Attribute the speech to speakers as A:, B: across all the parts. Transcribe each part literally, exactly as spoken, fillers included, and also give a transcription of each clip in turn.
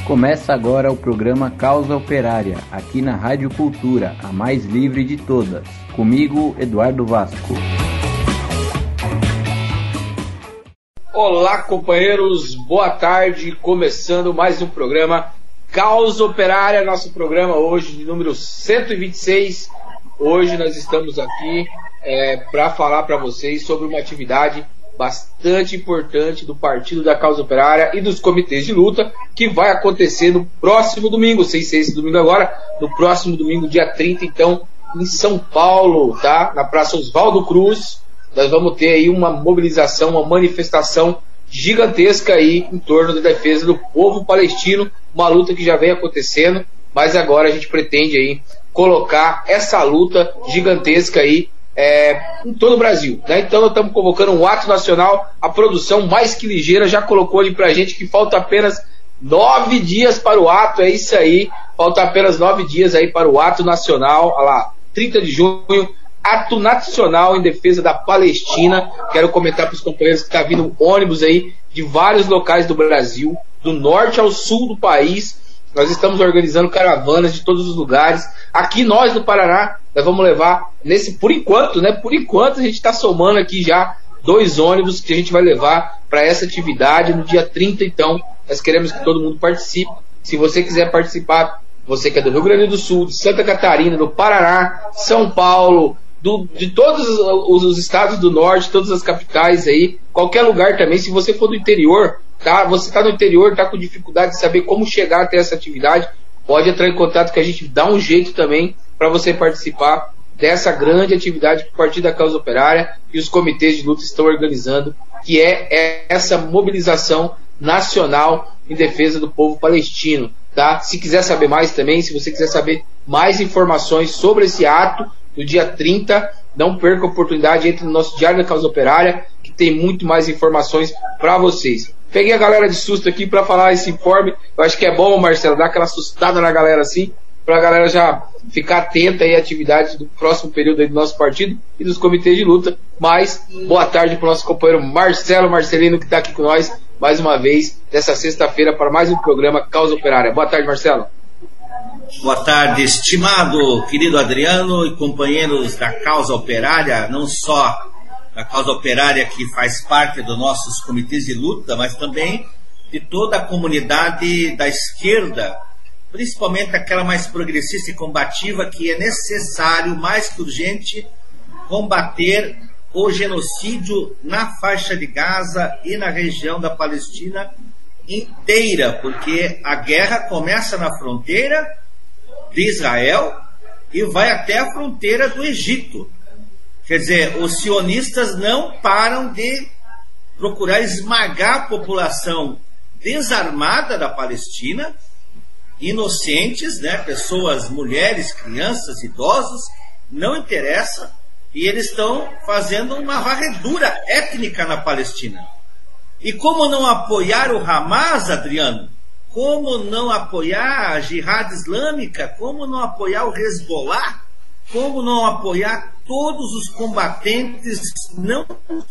A: Começa agora o programa Causa Operária, aqui na Rádio Cultura, a mais livre de todas. Comigo, Eduardo Vasco.
B: Olá, companheiros, boa tarde. Começando mais um programa Causa Operária, nosso programa hoje de número cento e vinte e seis. Hoje nós estamos aqui é, para falar para vocês sobre uma atividade bastante importante do Partido da Causa Operária e dos comitês de luta, que vai acontecer no próximo domingo, sem ser esse domingo agora, no próximo domingo, dia trinta, então, em São Paulo, tá? Na Praça Oswaldo Cruz. Nós vamos ter aí uma mobilização, uma manifestação gigantesca aí em torno da defesa do povo palestino, uma luta que já vem acontecendo, mas agora a gente pretende aí colocar essa luta gigantesca aí É, em todo o Brasil, né? Então nós estamos convocando um ato nacional. A produção mais que ligeira já colocou ali pra gente que falta apenas nove dias para o ato. É isso aí, falta apenas nove dias aí para o ato nacional. Olha lá, trinta de junho, ato nacional em defesa da Palestina. Quero comentar para os companheiros que está vindo ônibus aí de vários locais do Brasil, do norte ao sul do país. Nós estamos organizando caravanas de todos os lugares. Aqui nós, no Paraná, nós vamos levar, nesse, por enquanto, né? Por enquanto a gente está somando aqui já dois ônibus que a gente vai levar para essa atividade no dia trinta, então. Nós queremos que todo mundo participe. Se você quiser participar, você que é do Rio Grande do Sul, de Santa Catarina, do Paraná, São Paulo, do, de todos os, os estados do norte, todas as capitais aí, qualquer lugar também, se você for do interior, tá? Você está no interior, está com dificuldade de saber como chegar até essa atividade, pode entrar em contato que a gente dá um jeito também para você participar dessa grande atividade que o Partido da Causa Operária e os comitês de luta estão organizando, que é essa mobilização nacional em defesa do povo palestino, tá? Se quiser saber mais também, se você quiser saber mais informações sobre esse ato, no dia trinta, não perca a oportunidade, entre no nosso Diário da Causa Operária, que tem muito mais informações para vocês. Peguei a galera de susto aqui para falar esse informe. Eu acho que é bom, Marcelo, dar aquela assustada na galera assim, para a galera já ficar atenta aí à atividade do próximo período aí do nosso partido e dos comitês de luta. Mas, boa tarde para o nosso companheiro Marcelo Marcelino, que está aqui com nós mais uma vez, dessa sexta-feira, para mais um programa Causa Operária. Boa tarde, Marcelo.
C: Boa tarde, estimado querido Adriano e companheiros da Causa Operária, não só da Causa Operária que faz parte dos nossos comitês de luta, mas também de toda a comunidade da esquerda, principalmente aquela mais progressista e combativa, que é necessário, mais que urgente, combater o genocídio na faixa de Gaza e na região da Palestina inteira, porque a guerra começa na fronteira de Israel e vai até a fronteira do Egito. Quer dizer, os sionistas não param de procurar esmagar a população desarmada da Palestina, inocentes, né, pessoas, mulheres, crianças, idosos, não interessa, e eles estão fazendo uma varredura étnica na Palestina. E como não apoiar o Hamas, Adriano? Como não apoiar a Jihad Islâmica? Como não apoiar o Hezbollah? Como não apoiar todos os combatentes, não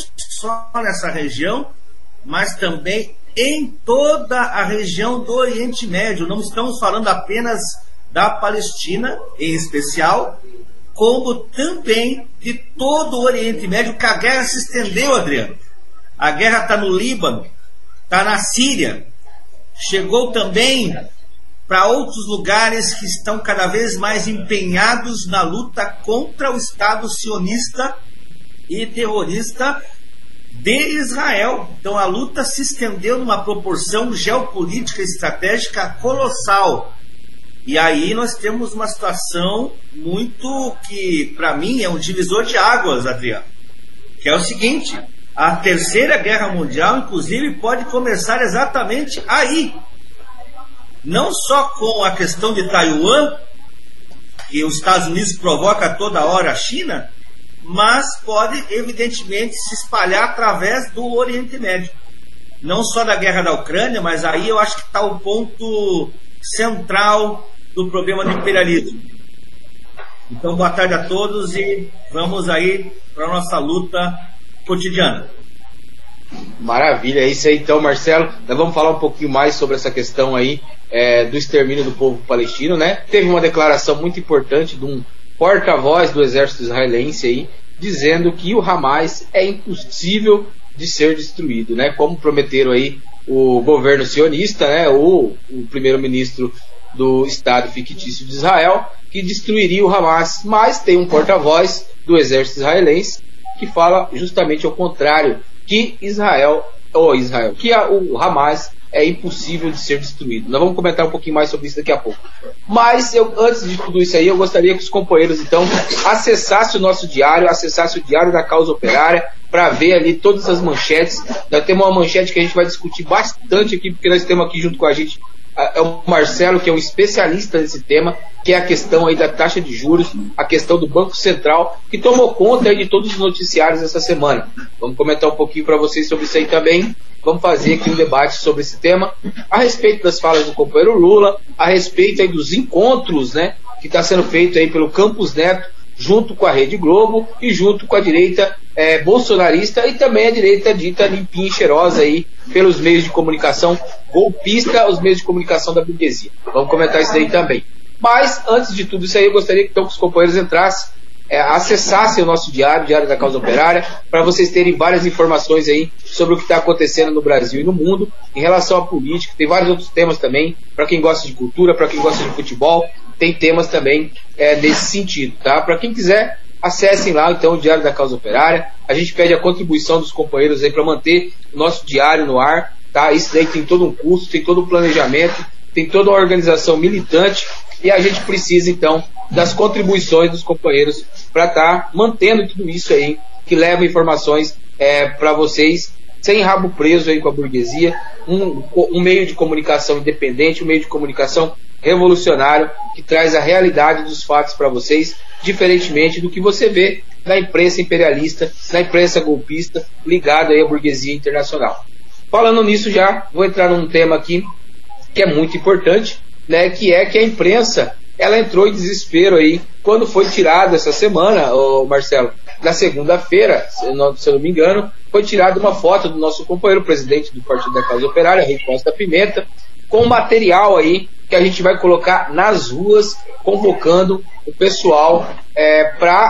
C: só nessa região, mas também em toda a região do Oriente Médio? Não estamos falando apenas da Palestina, em especial, como também de todo o Oriente Médio, que a guerra se estendeu, Adriano. A guerra está no Líbano, está na Síria, chegou também para outros lugares que estão cada vez mais empenhados na luta contra o Estado sionista e terrorista de Israel. Então a luta se estendeu numa proporção geopolítica e estratégica colossal. E aí nós temos uma situação muito que, para mim, é um divisor de águas, Adriano, que é o seguinte: a Terceira Guerra Mundial, inclusive, pode começar exatamente aí. Não só com a questão de Taiwan, que os Estados Unidos provoca toda hora a China, mas pode, evidentemente, se espalhar através do Oriente Médio. Não só da guerra da Ucrânia, mas aí eu acho que está o ponto central do problema do imperialismo. Então, boa tarde a todos e vamos aí para a nossa luta cotidiana.
B: Maravilha, é isso aí então, Marcelo. Nós vamos falar um pouquinho mais sobre essa questão aí é, do extermínio do povo palestino, né? Teve uma declaração muito importante de um porta-voz do exército israelense aí, dizendo que o Hamas é impossível de ser destruído, né? Como prometeram aí o governo sionista, né? O, o primeiro-ministro do Estado fictício de Israel, que destruiria o Hamas, mas tem um porta-voz do exército israelense que fala justamente ao contrário, que Israel, ou Israel, que a, o Hamas é impossível de ser destruído. Nós vamos comentar um pouquinho mais sobre isso daqui a pouco. Mas, eu, antes de tudo isso aí, eu gostaria que os companheiros, então, acessassem o nosso diário, acessassem o Diário da Causa Operária, para ver ali todas as manchetes. Nós temos uma manchete que a gente vai discutir bastante aqui, porque nós temos aqui junto com a gente é o Marcelo, que é um especialista nesse tema, que é a questão aí da taxa de juros, a questão do Banco Central, que tomou conta aí de todos os noticiários essa semana. Vamos comentar um pouquinho para vocês sobre isso aí também. Vamos fazer aqui um debate sobre esse tema, a respeito das falas do companheiro Lula, a respeito aí dos encontros, né, que está sendo feito aí pelo Campos Neto, junto com a Rede Globo e junto com a direita é, bolsonarista e também a direita dita limpinha e cheirosa aí pelos meios de comunicação golpista, os meios de comunicação da burguesia. Vamos comentar isso aí também. Mas, antes de tudo isso aí, eu gostaria que, então, que os companheiros entrassem, é, acessassem o nosso diário, o Diário da Causa Operária, para vocês terem várias informações aí sobre o que está acontecendo no Brasil e no mundo, em relação à política. Tem vários outros temas também, para quem gosta de cultura, para quem gosta de futebol, tem temas também é, nesse sentido, tá? Para quem quiser, acessem lá então o Diário da Causa Operária. A gente pede a contribuição dos companheiros aí para manter o nosso diário no ar, tá? Isso daí tem todo um custo, tem todo um planejamento, tem toda uma organização militante e a gente precisa então das contribuições dos companheiros para estar tá mantendo tudo isso aí, que leva informações é, para vocês sem rabo preso aí com a burguesia, um, um meio de comunicação independente, um meio de comunicação revolucionário, que traz a realidade dos fatos para vocês, diferentemente do que você vê na imprensa imperialista, na imprensa golpista, ligada aí à burguesia internacional. Falando nisso já, vou entrar num tema aqui que é muito importante, né, que é que a imprensa, ela entrou em desespero aí, quando foi tirado essa semana, ô Marcelo, na segunda-feira, se eu não, se eu não me engano, foi tirada uma foto do nosso companheiro, presidente do Partido da Causa Operária, Rui Costa Pimenta, com material aí que a gente vai colocar nas ruas, convocando o pessoal é, para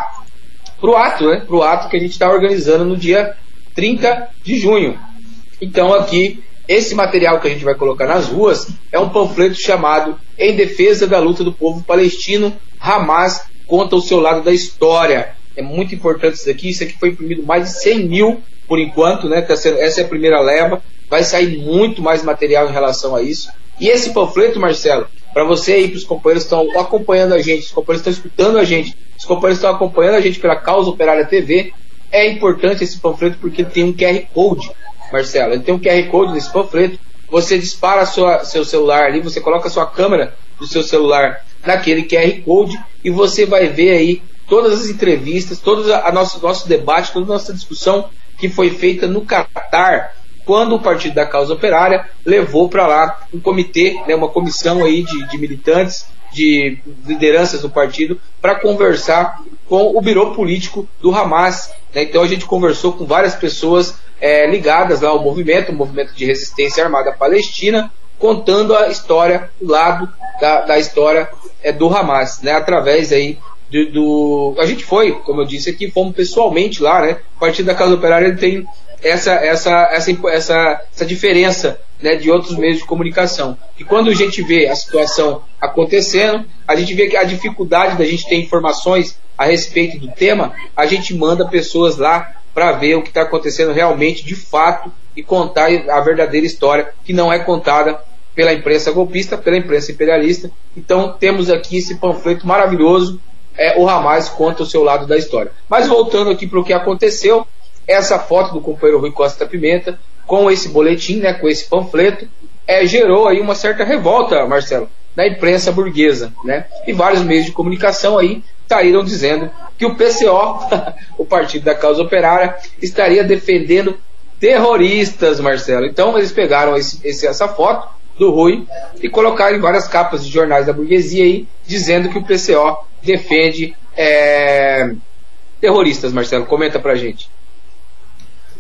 B: o ato, né? Para o ato que a gente está organizando no dia trinta de junho. Então aqui, esse material que a gente vai colocar nas ruas é um panfleto chamado Em Defesa da Luta do Povo Palestino, Hamas conta o seu lado da história. É muito importante isso daqui, isso aqui foi imprimido mais de cem mil por enquanto, né? Tá sendo, essa é a primeira leva, vai sair muito mais material em relação a isso. E esse panfleto, Marcelo, para você aí, para os companheiros que estão acompanhando a gente, os companheiros estão escutando a gente, os companheiros estão acompanhando a gente pela Causa Operária T V, é importante esse panfleto porque ele tem um Q R Code, Marcelo, ele tem um Q R Code nesse panfleto, você dispara a sua, seu celular ali, você coloca a sua câmera do seu celular naquele Q R Code e você vai ver aí todas as entrevistas, todo a nosso, nosso debate, toda a nossa discussão que foi feita no Catar, quando o Partido da Causa Operária levou para lá um comitê, né, uma comissão aí de, de militantes, de lideranças do partido, para conversar com o birô político do Hamas. Né? Então a gente conversou com várias pessoas é, ligadas lá ao movimento, o movimento de resistência armada palestina, contando a história, o lado da, da história é, do Hamas, né? Através aí do, do... A gente foi, como eu disse aqui, fomos pessoalmente lá, né? O Partido da Causa Operária ele tem essa, essa, essa, essa, essa diferença, né, de outros meios de comunicação. E quando a gente vê a situação acontecendo, a gente vê que a dificuldade da gente ter informações a respeito do tema, a gente manda pessoas lá para ver o que está acontecendo realmente, de fato, e contar a verdadeira história, que não é contada pela imprensa golpista, pela imprensa imperialista. Então temos aqui esse panfleto maravilhoso, é, o Hamas conta o seu lado da história. Mas voltando aqui para o que aconteceu, essa foto do companheiro Rui Costa Pimenta, com esse boletim, né, com esse panfleto, é, gerou aí uma certa revolta, Marcelo, na imprensa burguesa, né? E vários meios de comunicação aí saíram dizendo que o P C O, o Partido da Causa Operária, estaria defendendo terroristas, Marcelo. Então eles pegaram esse, esse, essa foto do Rui e colocaram em várias capas de jornais da burguesia aí, dizendo que o P C O defende é, terroristas, Marcelo. Comenta pra gente.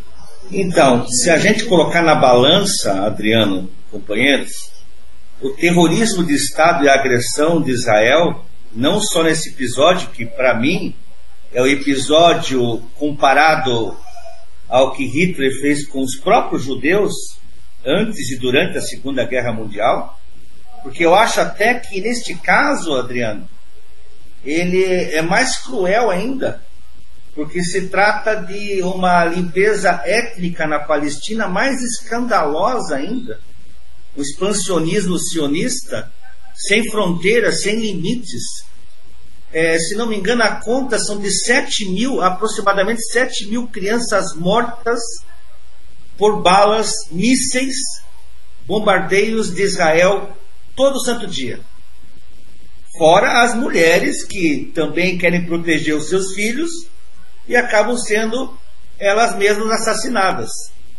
C: Então, se a gente colocar na balança, Adriano, companheiros, o terrorismo de Estado e a agressão de Israel, não só nesse episódio, que para mim é o episódio comparado ao que Hitler fez com os próprios judeus antes e durante a Segunda Guerra Mundial, porque eu acho até que neste caso, Adriano, ele é mais cruel ainda, porque se trata de uma limpeza étnica na Palestina mais escandalosa ainda. O expansionismo sionista, sem fronteiras, sem limites. É, se não me engano, a conta são de sete mil, aproximadamente sete mil crianças mortas por balas, mísseis, bombardeios de Israel todo santo dia. Fora as mulheres que também querem proteger os seus filhos e acabam sendo elas mesmas assassinadas.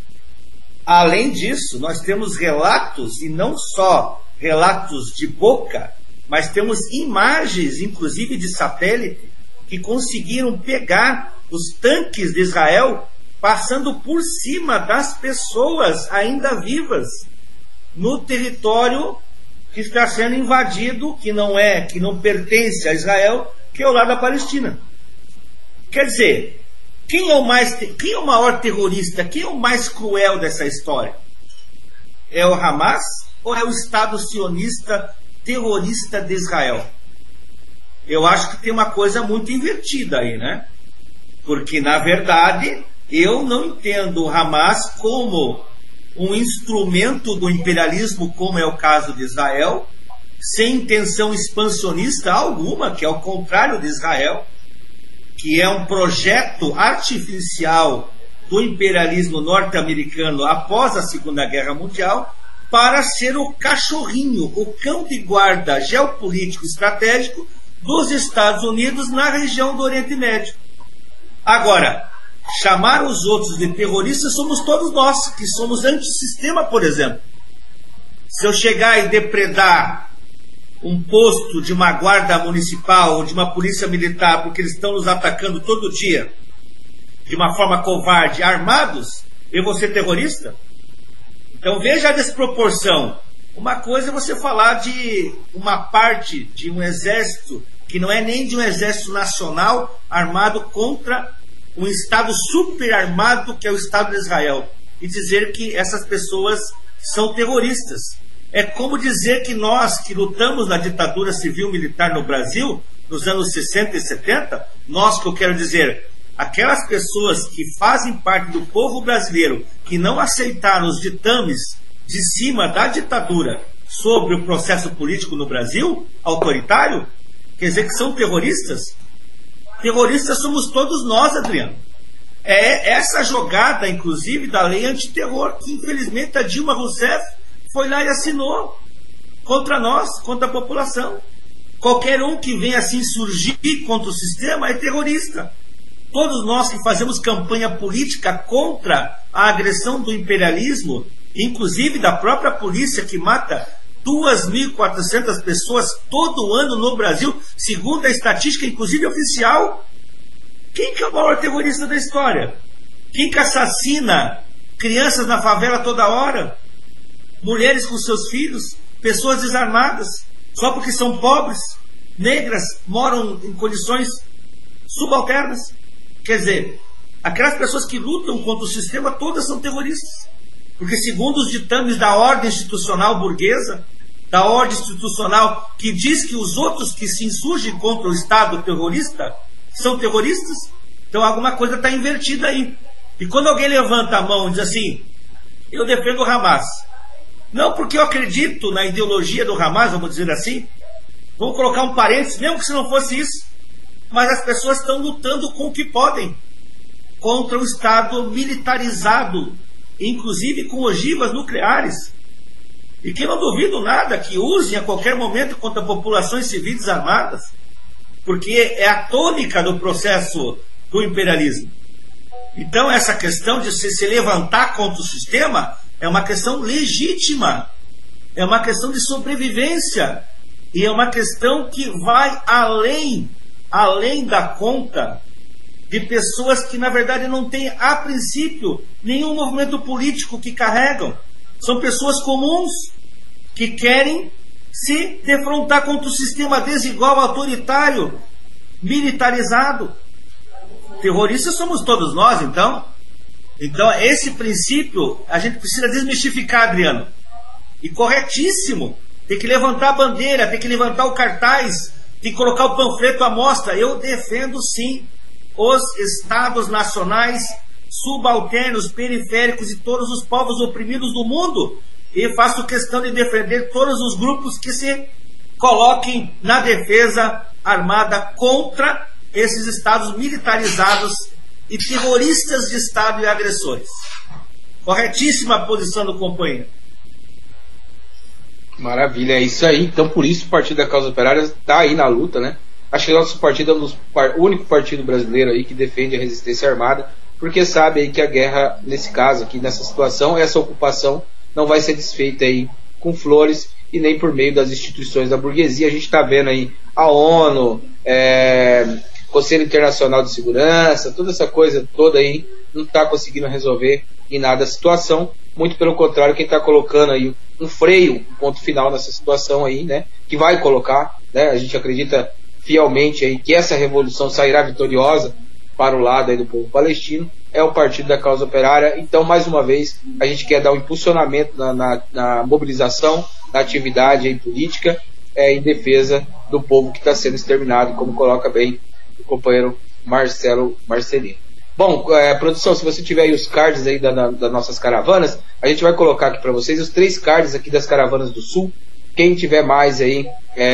C: Além disso, nós temos relatos, e não só relatos de boca, mas temos imagens, inclusive de satélite, que conseguiram pegar os tanques de Israel passando por cima das pessoas ainda vivas no território que está sendo invadido, que não é, que não pertence a Israel, que é o lado da Palestina. Quer dizer, quem é o mais, quem é o maior terrorista, quem é o mais cruel dessa história? É o Hamas ou é o Estado sionista terrorista de Israel? Eu acho que tem uma coisa muito invertida aí, né? Porque, na verdade, eu não entendo o Hamas como um instrumento do imperialismo, como é o caso de Israel, sem intenção expansionista alguma, que é o contrário de Israel, que é um projeto artificial do imperialismo norte-americano após a Segunda Guerra Mundial, para ser o cachorrinho, o cão de guarda geopolítico estratégico dos Estados Unidos na região do Oriente Médio. Agora, chamar os outros de terroristas somos todos nós, que somos antissistema, por exemplo. Se eu chegar e depredar um posto de uma guarda municipal ou de uma polícia militar porque eles estão nos atacando todo dia de uma forma covarde, armados, eu vou ser terrorista? Então veja a desproporção. Uma coisa é você falar de uma parte de um exército que não é nem de um exército nacional armado contra um Estado super armado que é o Estado de Israel, e dizer que essas pessoas são terroristas. É como dizer que nós que lutamos na ditadura civil-militar no Brasil, nos anos sessenta e setenta, nós que eu quero dizer, aquelas pessoas que fazem parte do povo brasileiro, que não aceitaram os ditames de cima da ditadura sobre o processo político no Brasil, autoritário, quer dizer que são terroristas? Terroristas somos todos nós, Adriano. É essa jogada, inclusive, da lei antiterror, que infelizmente a Dilma Rousseff foi lá e assinou contra nós, contra a população. Qualquer um que venha assim surgir contra o sistema é terrorista. Todos nós que fazemos campanha política contra a agressão do imperialismo, inclusive da própria polícia que mata duas mil e quatrocentas pessoas todo ano no Brasil, segundo a estatística, inclusive oficial. Quem que é o maior terrorista da história? Quem que assassina crianças na favela toda hora? Mulheres com seus filhos? Pessoas desarmadas? Só porque são pobres? Negras? Moram em condições subalternas? Quer dizer, aquelas pessoas que lutam contra o sistema todas são terroristas. Porque segundo os ditames da ordem institucional burguesa, da ordem institucional que diz que os outros que se insurgem contra o Estado terrorista são terroristas, então alguma coisa está invertida aí. E quando alguém levanta a mão e diz assim, eu defendo o Hamas, não porque eu acredito na ideologia do Hamas, vamos dizer assim, vamos colocar um parênteses, mesmo que se não fosse isso, mas as pessoas estão lutando com o que podem contra o Estado militarizado, inclusive com ogivas nucleares, e que não duvido nada que usem a qualquer momento contra populações civis desarmadas, porque é a tônica do processo do imperialismo. Então essa questão de se, se levantar contra o sistema é uma questão legítima, é uma questão de sobrevivência, e é uma questão que vai além, além da conta de pessoas que, na verdade, não têm, a princípio, nenhum movimento político que carregam. São pessoas comuns que querem se defrontar contra o sistema desigual, autoritário, militarizado. Terroristas somos todos nós, então. Então, esse princípio a gente precisa desmistificar, Adriano. E corretíssimo. Tem que levantar a bandeira, tem que levantar o cartaz, tem que colocar o panfleto à mostra. Eu defendo, sim, os estados nacionais subalternos, periféricos e todos os povos oprimidos do mundo. E faço questão de defender todos os grupos que se coloquem na defesa armada contra esses estados militarizados e terroristas de Estado e agressores. Corretíssima a posição do companheiro.
B: Maravilha, é isso aí. Então, por isso, o Partido da Causa Operária está aí na luta, né? Acho que o nosso partido é um dos, o único partido brasileiro aí que defende a resistência armada, porque sabe aí que a guerra, nesse caso aqui, nessa situação, essa ocupação não vai ser desfeita aí com flores e nem por meio das instituições da burguesia. A gente está vendo aí a ONU, é, Conselho Internacional de Segurança, toda essa coisa toda aí não está conseguindo resolver em nada a situação. Muito pelo contrário, quem está colocando aí um freio, um ponto final nessa situação aí, né, que vai colocar, né, a gente acredita fielmente aí que essa revolução sairá vitoriosa para o lado aí do povo palestino, é o Partido da Causa Operária. Então, mais uma vez, a gente quer dar um impulsionamento na, na, na mobilização, na atividade aí política, é, em defesa do povo que está sendo exterminado, como coloca bem o companheiro Marcelo Marcelino. Bom, é, produção, se você tiver aí os cards aí da, da, das nossas caravanas, a gente vai colocar aqui para vocês os três cards aqui das caravanas do Sul. Quem tiver mais aí,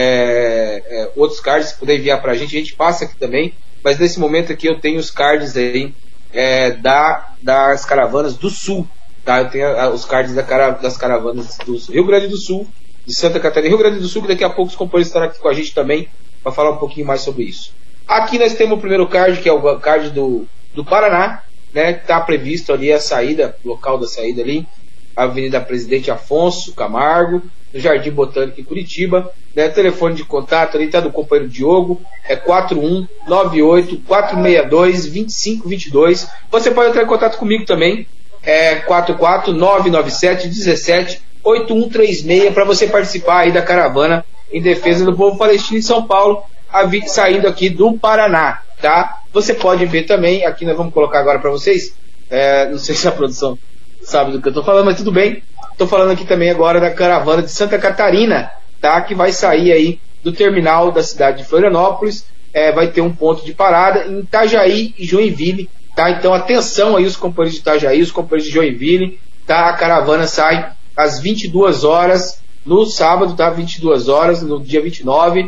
B: é, é, outros cards, se puder enviar para a gente, a gente passa aqui também. Mas nesse momento aqui eu tenho os cards aí é, da, das caravanas do Sul. Tá? Eu tenho a, os cards da cara, das caravanas do Rio Grande do Sul, de Santa Catarina, Rio Grande do Sul, que daqui a pouco os companheiros estarão aqui com a gente também para falar um pouquinho mais sobre isso. Aqui nós temos o primeiro card, que é o card do, do Paraná, né? Está previsto ali a saída, o local da saída ali, a Avenida Presidente Afonso Camargo, no Jardim Botânico em Curitiba, né? Telefone de contato ali está do companheiro Diogo, é quatro um nove oito quatro seis dois dois cinco dois dois. Você pode entrar em contato comigo também, é quatro quatro nove nove sete um sete oito um três seis, para você participar aí da caravana em defesa do povo palestino em São Paulo, a, saindo aqui do Paraná, tá? Você pode ver também, aqui nós vamos colocar agora para vocês, é, não sei se a produção sabe do que eu estou falando, mas tudo bem. Estou falando aqui também agora da caravana de Santa Catarina, tá? Que vai sair aí do terminal da cidade de Florianópolis, é, vai ter um ponto de parada em Itajaí e Joinville, tá? Então atenção aí os companheiros de Itajaí, os companheiros de Joinville, tá? A caravana sai às vinte e duas horas no sábado, tá? vinte e duas horas no dia vinte e nove.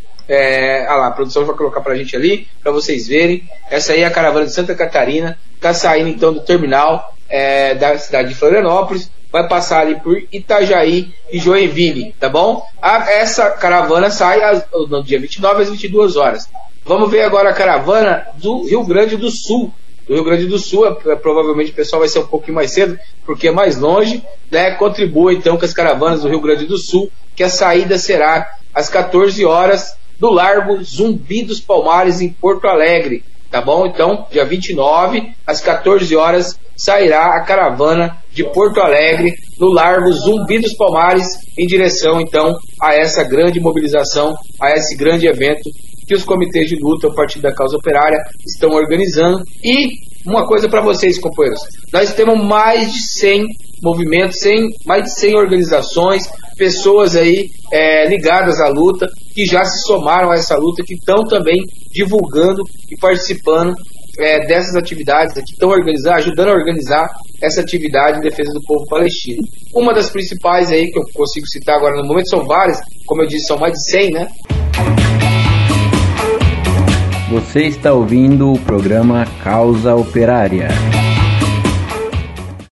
B: É, ah lá, a produção vai colocar pra gente ali, pra vocês verem. Essa aí é a caravana de Santa Catarina, tá saindo então do terminal é, da cidade de Florianópolis, vai passar ali por Itajaí e Joinville, tá bom? A, essa caravana sai às, no dia vinte e nove às vinte e duas horas. Vamos ver agora a caravana do Rio Grande do Sul. Do Rio Grande do Sul, é, provavelmente o pessoal vai ser um pouquinho mais cedo, porque é mais longe, né? Contribua então com as caravanas do Rio Grande do Sul, que a saída será às quatorze horas do Largo Zumbi dos Palmares, em Porto Alegre, tá bom? Então, dia vinte e nove, às quatorze horas, sairá a caravana de Porto Alegre, no Largo Zumbi dos Palmares, em direção, então, a essa grande mobilização, a esse grande evento que os comitês de luta, o Partido da Causa Operária, estão organizando. E uma coisa para vocês, companheiros, nós temos mais de cem movimentos, cem, mais de cem organizações, pessoas aí é, ligadas à luta, que já se somaram a essa luta, que estão também divulgando e participando é, dessas atividades, que estão organizando, ajudando a organizar essa atividade em defesa do povo palestino. Uma das principais aí, que eu consigo citar agora no momento, são várias, como eu disse, são mais de cem, né?
A: Você está ouvindo o programa Causa Operária.